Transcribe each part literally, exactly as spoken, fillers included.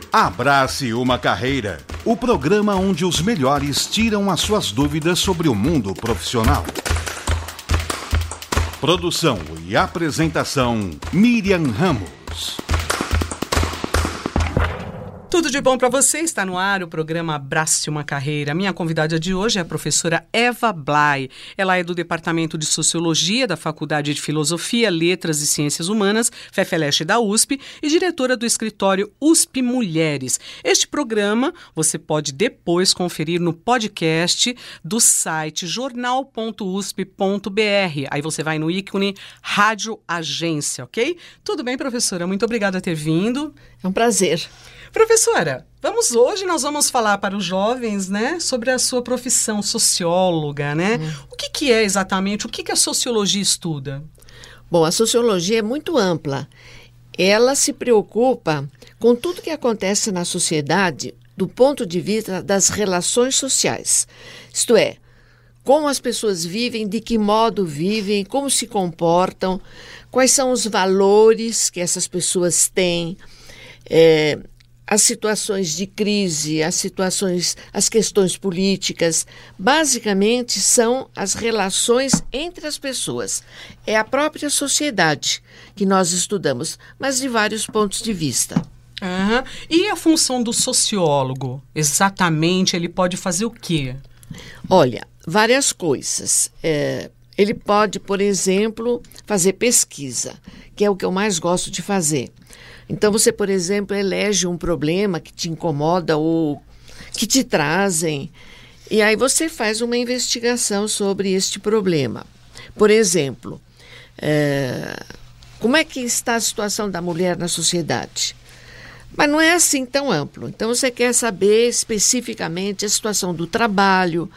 Abrace uma Carreira, o programa onde os melhores tiram as suas dúvidas sobre o mundo profissional. Produção e apresentação, Miriam Ramos. Tudo de bom para você? Está no ar o programa Abrace uma Carreira. Minha convidada de hoje é a professora Eva Blay. Ela é do Departamento de Sociologia da Faculdade de Filosofia, Letras e Ciências Humanas, FEFELESH da U S P, e diretora do escritório U S P Mulheres. Este programa você pode depois conferir no podcast do site jornal ponto u s p ponto b r. Aí você vai no ícone Rádio Agência, ok? Tudo bem, professora? Muito obrigada por ter vindo. É um prazer. Professora, vamos hoje, nós vamos falar para os jovens, né, sobre a sua profissão socióloga, né? Hum. O que, que é exatamente, o que, que a sociologia estuda? Bom, a sociologia é muito ampla. Ela se preocupa com tudo que acontece na sociedade do ponto de vista das relações sociais. Isto é, como as pessoas vivem, de que modo vivem, como se comportam, quais são os valores que essas pessoas têm, é, as situações de crise, as situações, as questões políticas, basicamente são as relações entre as pessoas. É a própria sociedade que nós estudamos, mas de vários pontos de vista. Uhum. E a função do sociólogo? Exatamente, ele pode fazer o quê? Olha, várias coisas. É, ele pode, por exemplo, fazer pesquisa, que é o que eu mais gosto de fazer. Então, você, por exemplo, elege um problema que te incomoda ou que te trazem, e aí você faz uma investigação sobre este problema. Por exemplo, é, como é que está a situação da mulher na sociedade? Mas não é assim tão amplo. Então, você quer saber especificamente a situação do trabalho,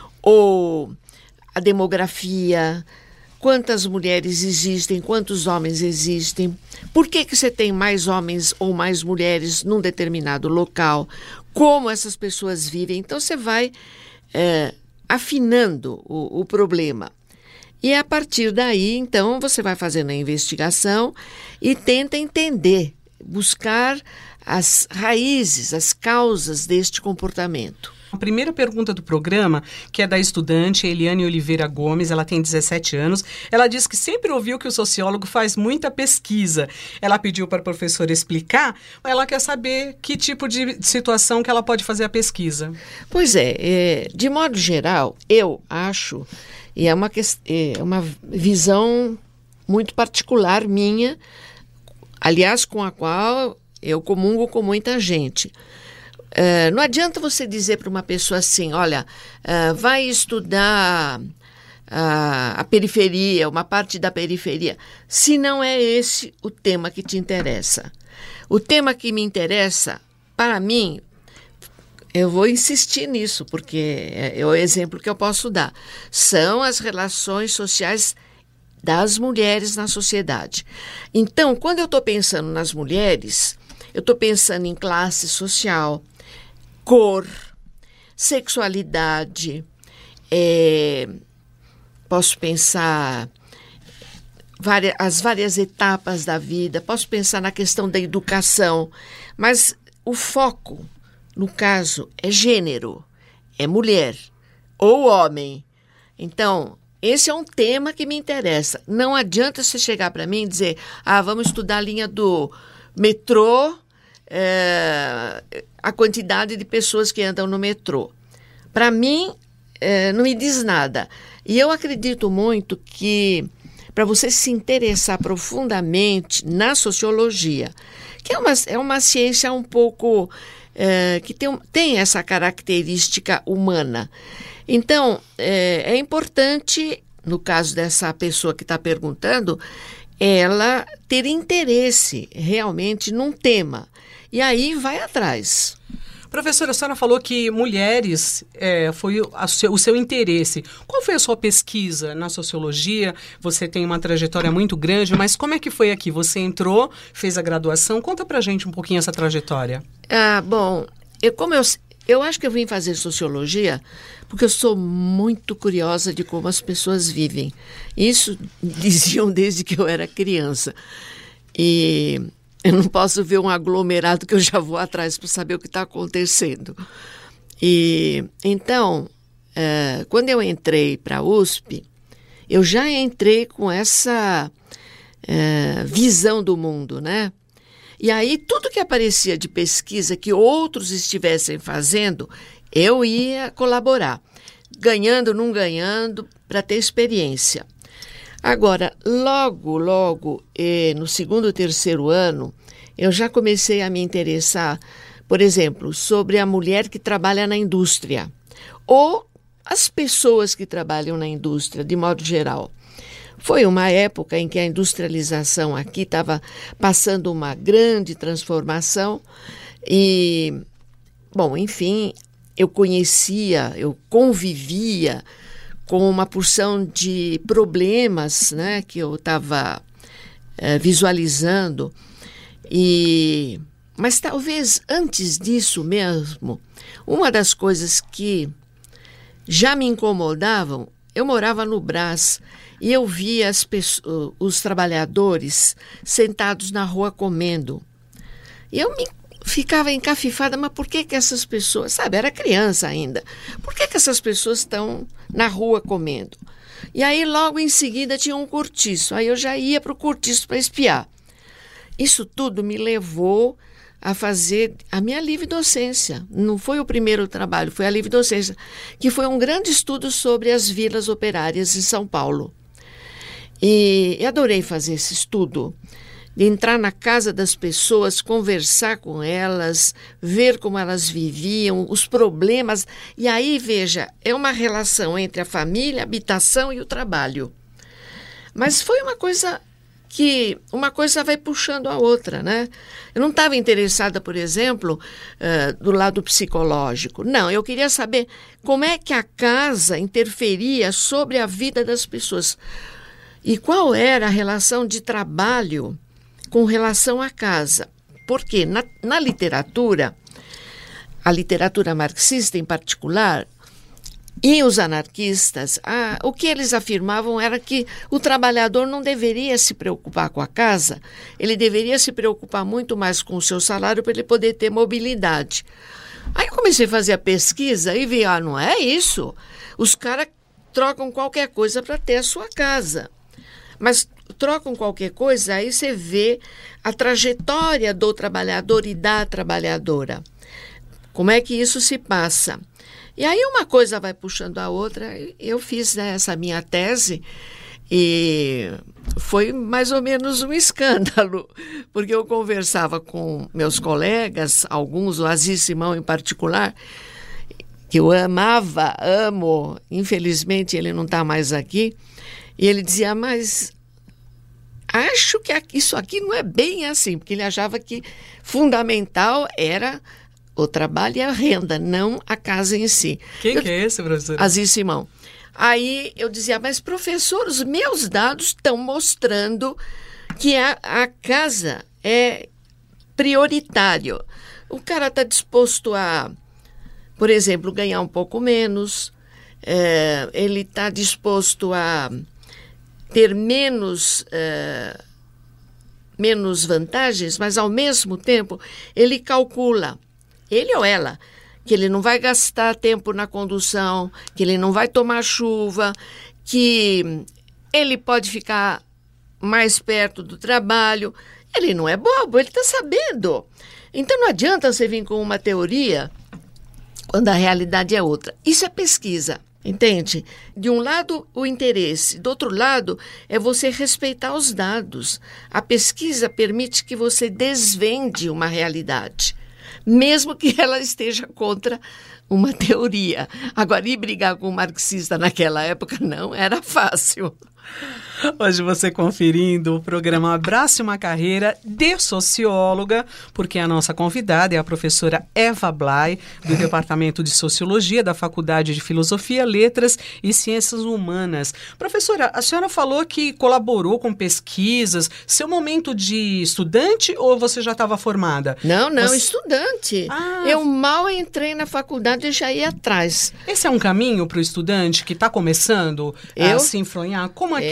ou a demografia, quantas mulheres existem, quantos homens existem, por que que você tem mais homens ou mais mulheres num determinado local, como essas pessoas vivem. Então, você vai é, afinando o, o problema. E a partir daí, então, você vai fazendo a investigação e tenta entender, buscar as raízes, as causas deste comportamento. A primeira pergunta do programa, que é da estudante Eliane Oliveira Gomes, ela tem dezessete anos, ela diz que sempre ouviu que o sociólogo faz muita pesquisa. Ela pediu para a professora explicar, mas ela quer saber que tipo de situação que ela pode fazer a pesquisa. Pois é, é de modo geral, eu acho, e é uma, é uma visão muito particular minha, aliás, com a qual eu comungo com muita gente. Uh, não adianta você dizer para uma pessoa assim, olha, uh, vai estudar uh, a periferia, uma parte da periferia, se não é esse o tema que te interessa. O tema que me interessa, para mim, eu vou insistir nisso, porque é o exemplo que eu posso dar, são as relações sociais das mulheres na sociedade. Então, quando eu estou pensando nas mulheres, eu estou pensando em classe social, cor, sexualidade, é, posso pensar várias, as várias etapas da vida, posso pensar na questão da educação, mas o foco, no caso, é gênero, é mulher ou homem. Então, esse é um tema que me interessa. Não adianta você chegar para mim e dizer, ah, vamos estudar a linha do metrô, É, a quantidade de pessoas que andam no metrô. Para mim, é, não me diz nada. E eu acredito muito que, para você se interessar profundamente na sociologia, que é uma, é uma ciência um pouco, é, que tem, tem essa característica humana. Então, é, é importante, no caso dessa pessoa que está perguntando, ela ter interesse realmente num tema. E aí vai atrás. Professora, a senhora falou que mulheres é, foi o seu, o seu interesse. Qual foi a sua pesquisa na sociologia? Você tem uma trajetória muito grande, mas como é que foi aqui? Você entrou, fez a graduação? Conta pra gente um pouquinho essa trajetória. Ah, bom, eu, como eu, eu acho que eu vim fazer sociologia porque eu sou muito curiosa de como as pessoas vivem. Isso diziam desde que eu era criança. E Eu não posso ver um aglomerado que eu já vou atrás para saber o que está acontecendo. E então, é, quando eu entrei para a U S P, eu já entrei com essa é, visão do mundo, né? E aí, tudo que aparecia de pesquisa que outros estivessem fazendo, eu ia colaborar, ganhando, não ganhando, para ter experiência. Agora, logo, logo, eh, no segundo, terceiro ano, eu já comecei a me interessar, por exemplo, sobre a mulher que trabalha na indústria, ou as pessoas que trabalham na indústria, de modo geral. Foi uma época em que a industrialização aqui estava passando uma grande transformação e, bom, enfim, eu conhecia, eu convivia com uma porção de problemas, né, que eu estava é, visualizando. E, mas talvez antes disso mesmo, uma das coisas que já me incomodavam, eu morava no Brás e eu via as pessoas, os trabalhadores sentados na rua comendo. E eu me ficava encafifada, mas por que que essas pessoas, sabe, era criança ainda, por que que essas pessoas estão na rua comendo? E aí logo em seguida tinha um cortiço, aí eu já ia para o cortiço para espiar. Isso tudo me levou a fazer a minha livre docência. Não foi o primeiro trabalho, foi a livre docência, que foi um grande estudo sobre as vilas operárias em São Paulo. E eu adorei fazer esse estudo, de entrar na casa das pessoas, conversar com elas, ver como elas viviam, os problemas. E aí, veja, é uma relação entre a família, a habitação e o trabalho. Mas foi uma coisa que uma coisa vai puxando a outra, né? Eu não estava interessada, por exemplo, uh, do lado psicológico. Não, eu queria saber como é que a casa interferia sobre a vida das pessoas. E qual era a relação de trabalho com relação à casa. Porque na, na literatura, a literatura marxista em particular, e os anarquistas, ah, o que eles afirmavam era que o trabalhador não deveria se preocupar com a casa, ele deveria se preocupar muito mais com o seu salário para ele poder ter mobilidade. Aí eu comecei a fazer a pesquisa e vi, ah, não é isso. Os caras trocam qualquer coisa para ter a sua casa. Mas trocam qualquer coisa, aí você vê a trajetória do trabalhador e da trabalhadora. Como é que isso se passa? E aí uma coisa vai puxando a outra. Eu fiz, né, essa minha tese e foi mais ou menos um escândalo, porque eu conversava com meus colegas, alguns, o Aziz Simão em particular, que eu amava, amo, infelizmente ele não está mais aqui, e ele dizia, mas acho que isso aqui não é bem assim, porque ele achava que fundamental era o trabalho e a renda, não a casa em si. Quem eu, que é esse, professor? Aziz Simão. Aí eu dizia, mas professor, os meus dados estão mostrando que a, a casa é prioritário. O cara está disposto a, por exemplo, ganhar um pouco menos, é, ele está disposto a ter menos, é, menos vantagens, mas ao mesmo tempo ele calcula, ele ou ela, que ele não vai gastar tempo na condução, que ele não vai tomar chuva, que ele pode ficar mais perto do trabalho. Ele não é bobo, ele está sabendo. Então não adianta você vir com uma teoria quando a realidade é outra. Isso é pesquisa, entende? De um lado, o interesse. Do outro lado, é você respeitar os dados. A pesquisa permite que você desvende uma realidade, mesmo que ela esteja contra uma teoria. Agora, ir brigar com um marxista naquela época não era fácil. Hoje você conferindo o programa Abrace uma Carreira de Socióloga, porque a nossa convidada é a professora Eva Blay, do Departamento de Sociologia da Faculdade de Filosofia, Letras e Ciências Humanas. Professora, a senhora falou que colaborou com pesquisas. Seu momento de estudante ou você já estava formada? Não, não, você... estudante. Ah. Eu mal entrei na faculdade e já ia atrás. Esse é um caminho para o estudante que está começando eu? a se enfronhar? Como é que eu, você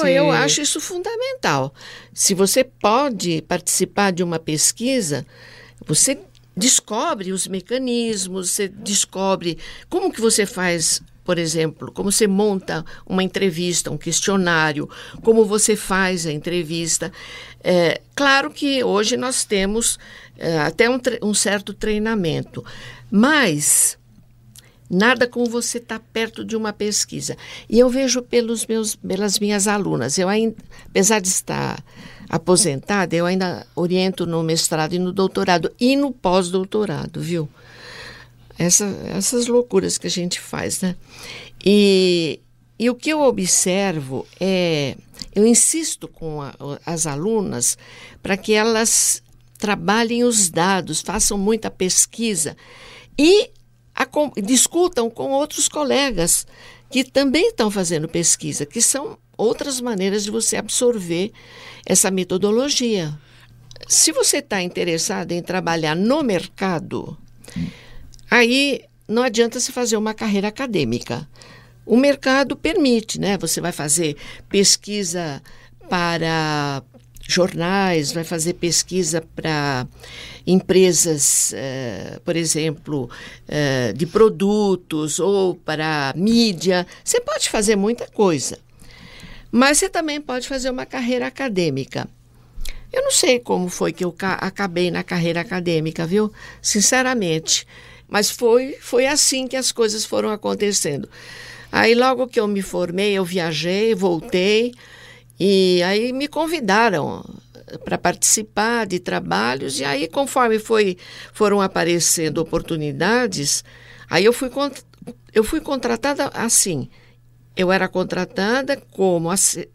eu acho isso fundamental. Se você pode participar de uma pesquisa, você descobre os mecanismos, você descobre como que você faz, por exemplo, como você monta uma entrevista, um questionário, como você faz a entrevista. É, claro que hoje nós temos é, até um, um certo treinamento, mas nada como você estar perto de uma pesquisa. E eu vejo pelos meus, pelas minhas alunas, eu ainda, apesar de estar aposentada, eu ainda oriento no mestrado e no doutorado e no pós-doutorado, viu? Essa, essas loucuras que a gente faz, né? E, e o que eu observo é, eu insisto com a, as alunas para que elas trabalhem os dados, façam muita pesquisa e a, discutam com outros colegas que também estão fazendo pesquisa, que são outras maneiras de você absorver essa metodologia. Se você está interessado em trabalhar no mercado, aí não adianta se fazer uma carreira acadêmica. O mercado permite, né? Você vai fazer pesquisa para jornais, vai fazer pesquisa para empresas, eh, por exemplo, eh, de produtos ou para mídia. Você pode fazer muita coisa, mas você também pode fazer uma carreira acadêmica. Eu não sei como foi que eu ca- acabei na carreira acadêmica, viu? Sinceramente. Mas foi, foi assim que as coisas foram acontecendo. Aí logo que eu me formei, eu viajei, voltei, e aí me convidaram para participar de trabalhos, e aí conforme foi, foram aparecendo oportunidades, aí eu fui, eu fui contratada assim. Eu era contratada como uh,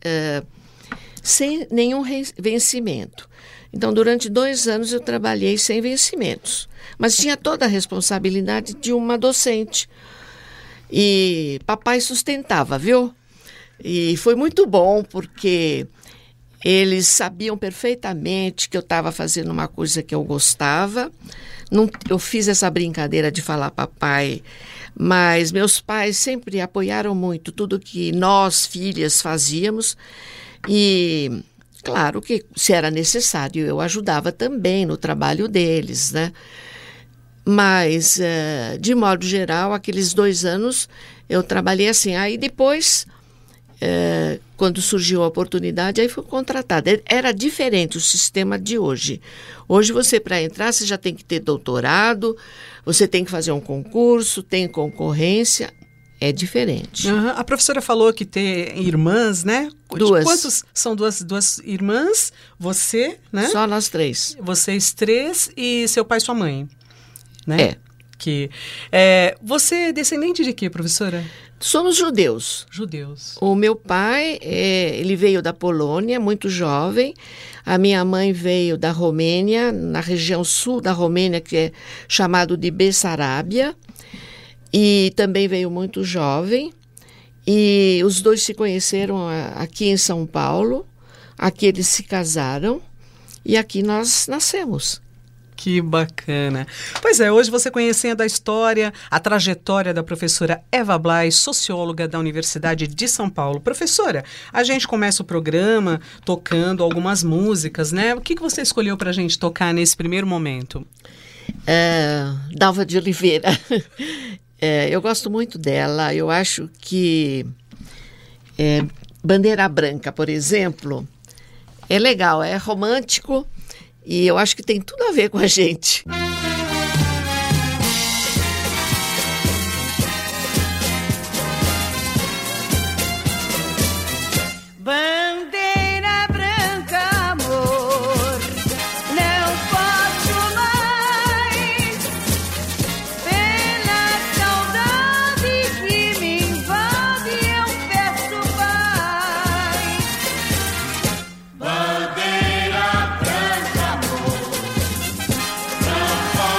sem nenhum vencimento. Então, durante dois anos eu trabalhei sem vencimentos, mas tinha toda a responsabilidade de uma docente. E papai sustentava, viu? E foi muito bom, porque eles sabiam perfeitamente que eu estava fazendo uma coisa que eu gostava. Não, eu fiz essa brincadeira de falar papai, mas meus pais sempre apoiaram muito tudo que nós, filhas, fazíamos. E claro que, se era necessário, eu ajudava também no trabalho deles, né? Mas, uh, de modo geral, aqueles dois anos eu trabalhei assim. Aí depois, uh, quando surgiu a oportunidade, aí fui contratada. Era diferente o sistema de hoje. Hoje você, para entrar, você já tem que ter doutorado, você tem que fazer um concurso, tem concorrência. É diferente. Uhum. A professora falou que tem irmãs, né? Duas. Quantos são duas, duas irmãs? Você, né? Só nós três. Vocês três e seu pai e sua mãe, né? É. Que, é, você é descendente de quê, professora? Somos judeus. Judeus. O meu pai, é, ele veio da Polônia, muito jovem. A minha mãe veio da Romênia, na região sul da Romênia, que é chamado de Bessarábia. E também veio muito jovem, e os dois se conheceram aqui em São Paulo, aqui eles se casaram, e aqui nós nascemos. Que bacana. Pois é, hoje você conhecendo a história, a trajetória da professora Eva Blay, socióloga da Universidade de São Paulo. Professora, a gente começa o programa tocando algumas músicas, né? O que, que você escolheu para a gente tocar nesse primeiro momento? É, Dalva de Oliveira. É, eu gosto muito dela. Eu acho que é, Bandeira Branca, por exemplo, é legal, é romântico e eu acho que tem tudo a ver com a gente. Bandeira branca, amor, não posso mais, pela saudade que me invade, eu peço paz. Bandeira branca, amor, não posso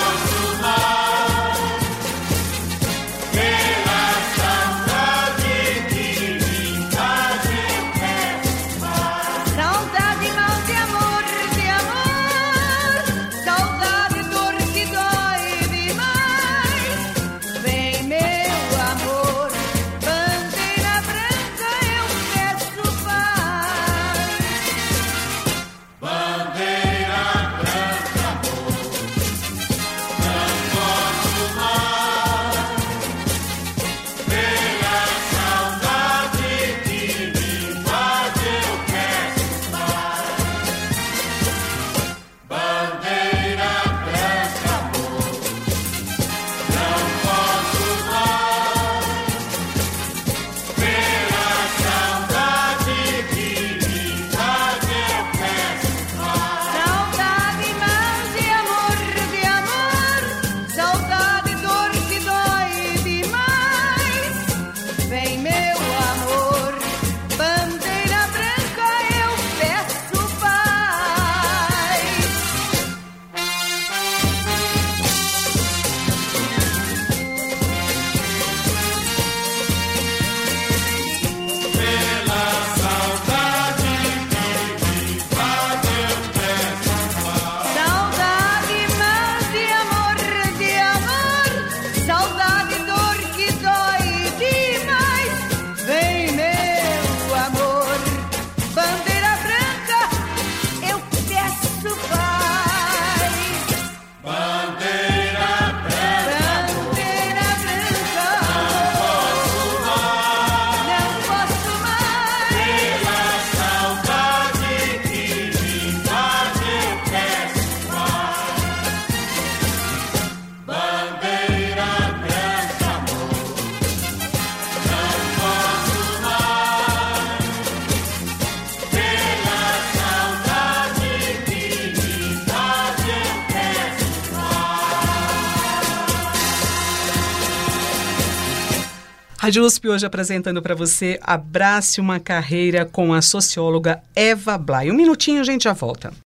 Rádio U S P hoje apresentando para você Abrace uma Carreira com a socióloga Eva Blay. Um minutinho, a gente já volta.